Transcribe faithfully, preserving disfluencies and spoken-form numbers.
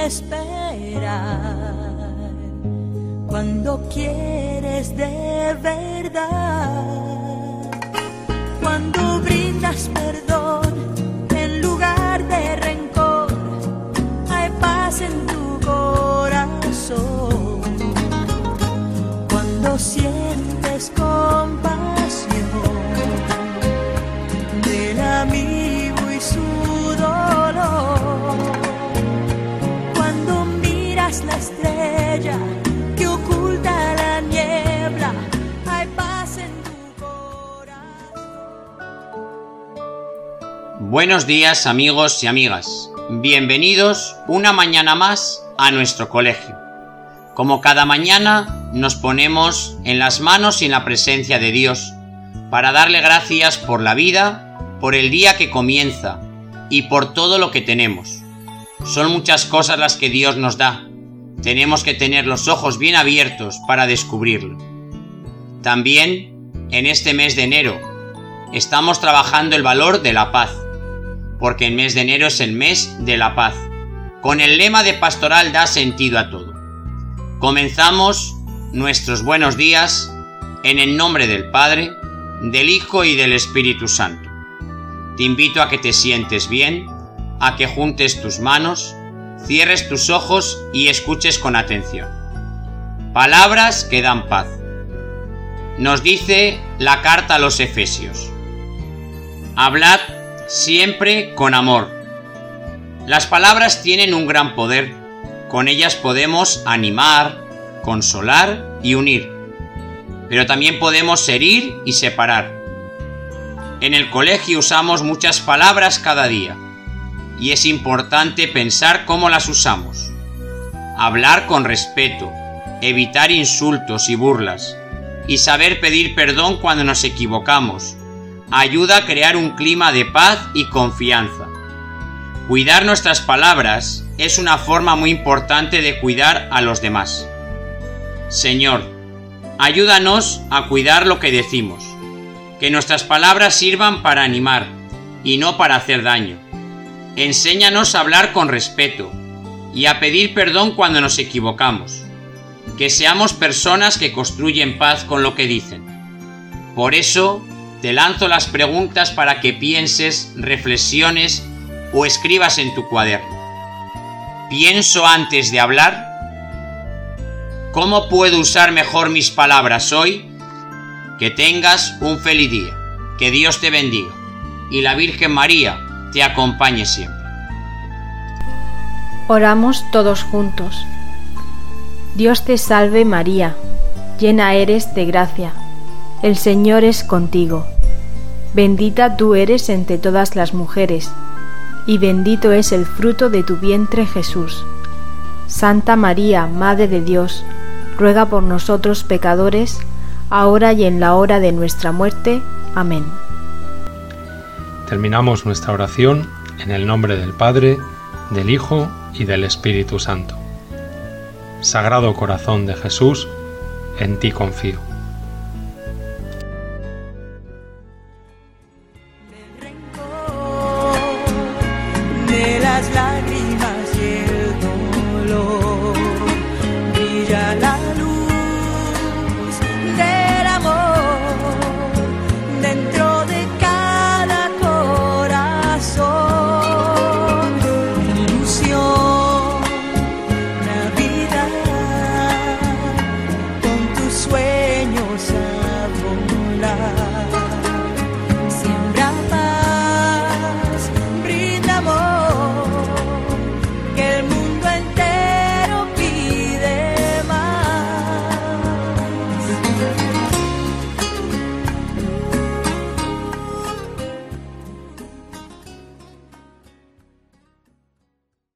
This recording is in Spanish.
esperar, cuando quieres de verdad, cuando brindas perdón en lugar de rencor, hay paz en tu corazón. Cuando sientes compasión del amigo y su dolor, cuando miras la estrella que oculta la niebla, hay paz en tu corazón. Buenos días, amigos y amigas. Bienvenidos una mañana más a nuestro colegio. Como cada mañana nos ponemos en las manos y en la presencia de Dios para darle gracias por la vida, por el día que comienza y por todo lo que tenemos. Son muchas cosas las que Dios nos da. Tenemos que tener los ojos bien abiertos para descubrirlo. También, en este mes de enero, estamos trabajando el valor de la paz, porque el mes de enero es el mes de la paz. Con el lema de Pastoral da sentido a todo. Comenzamos nuestros buenos días en el nombre del Padre, del Hijo y del Espíritu Santo. Te invito a que te sientes bien, a que juntes tus manos, cierres tus ojos y escuches con atención. Palabras que dan paz. Nos dice la carta a los Efesios: hablad siempre con amor. Las palabras tienen un gran poder. Con ellas podemos animar, consolar y unir. Pero también podemos herir y separar. En el colegio usamos muchas palabras cada día, y es importante pensar cómo las usamos. Hablar con respeto, evitar insultos y burlas, y saber pedir perdón cuando nos equivocamos, ayuda a crear un clima de paz y confianza. Cuidar nuestras palabras es una forma muy importante de cuidar a los demás. Señor, ayúdanos a cuidar lo que decimos, que nuestras palabras sirvan para animar y no para hacer daño. Enséñanos a hablar con respeto y a pedir perdón cuando nos equivocamos, que seamos personas que construyen paz con lo que dicen. Por eso, te lanzo las preguntas para que pienses, reflexiones o escribas en tu cuaderno. ¿Pienso antes de hablar? ¿Cómo puedo usar mejor mis palabras hoy? Que tengas un feliz día, que Dios te bendiga y la Virgen María te acompañe siempre. Oramos todos juntos. Dios te salve María, llena eres de gracia, el Señor es contigo. Bendita tú eres entre todas las mujeres, y bendito es el fruto de tu vientre Jesús. Santa María, Madre de Dios, ruega por nosotros pecadores, ahora y en la hora de nuestra muerte. Amén. Terminamos nuestra oración en el nombre del Padre, del Hijo y del Espíritu Santo. Sagrado Corazón de Jesús, en ti confío. De las lágrimas y el dolor, brilla la luz del amor dentro de cada corazón. Ilusión, Navidad, con tus sueños a volar.